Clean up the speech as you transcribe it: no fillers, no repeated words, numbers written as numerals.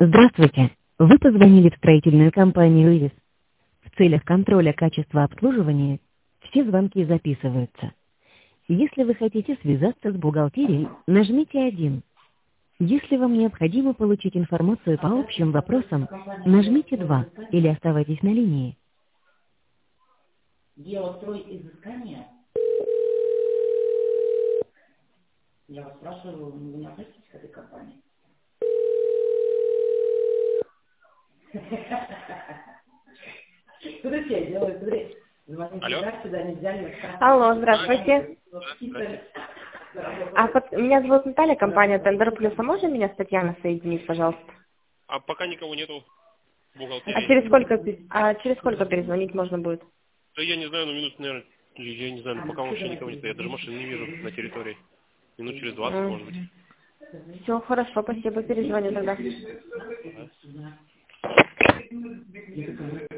Здравствуйте. Вы позвонили в строительную компанию «Ирис». В целях контроля качества обслуживания все звонки записываются. Если вы хотите связаться с бухгалтерией, нажмите 1. Если вам необходимо получить информацию по общим вопросам, нажмите 2 или оставайтесь на линии. Дело изыскания. Я вас спрашиваю, вы не относитесь к этой компании? Что ты все делаешь? Смотри, звоните сюда, не взяли. Алло, здравствуйте. Меня зовут Наталья, компания Тендер Плюс. А можно меня с Татьяной соединить, пожалуйста? А пока никого нету в А бухгалтерии. через сколько перезвонить можно будет? Да я не знаю, ну минут, наверное, я не знаю, пока вообще никого не стоит. Я даже машин не вижу на территории. Минут через 20, может быть. Все, хорошо, спасибо, перезвоню тогда. Да.